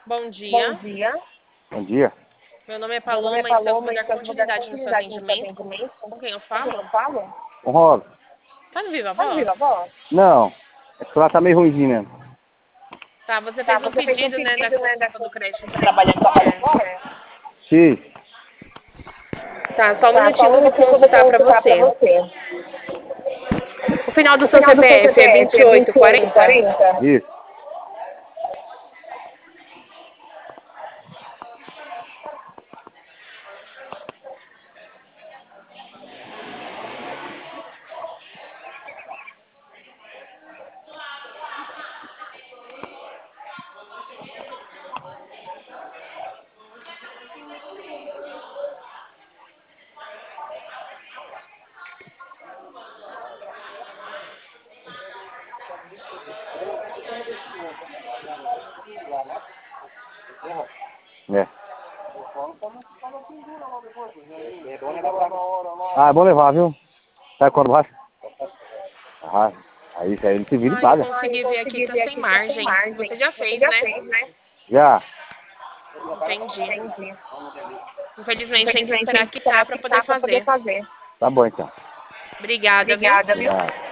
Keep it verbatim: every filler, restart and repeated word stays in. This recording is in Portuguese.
Bom Bom dia. dia. Bom dia. Meu nome é Meu nome é Paloma e estamos Paloma para e dar estamos para dar continuidade no seu continuidade no seu atendimento. atendimento. Com quem eu Com quem falo? eu falo? Com Rosa. Tá no Viva Tá no Voz? Viva Voz? Não. É que lá tá meio ruimzinho mesmo. Tá, você Tá, fez um você fez um pedido, né, da pedido, né, da consulta do crédito do trabalhando trabalho fora? fora? X. Tá, só um Tá, só minutinho um que eu vou minutinho que eu vou consultar pra consultar pra você. você. O final do O seu final do seu C P F é vinte e C P F é oito vinte e oito, quarenta? quarenta? Isso. É. Ah, é bom levar, viu? Sabe quando vai? Ah, aí, aí ele se vira e Ah, eu paga. consegui ver aqui, tá ver sem aqui, tá sem margem. margem. Você já Você fez, já né? fez, né? Já. Entendi. Entendi. Infelizmente tem que Infelizmente esperar tem que esperar quitar pra poder quitar para poder fazer. fazer. Tá bom então. Obrigada, viu? Obrigada, viu? Obrigado.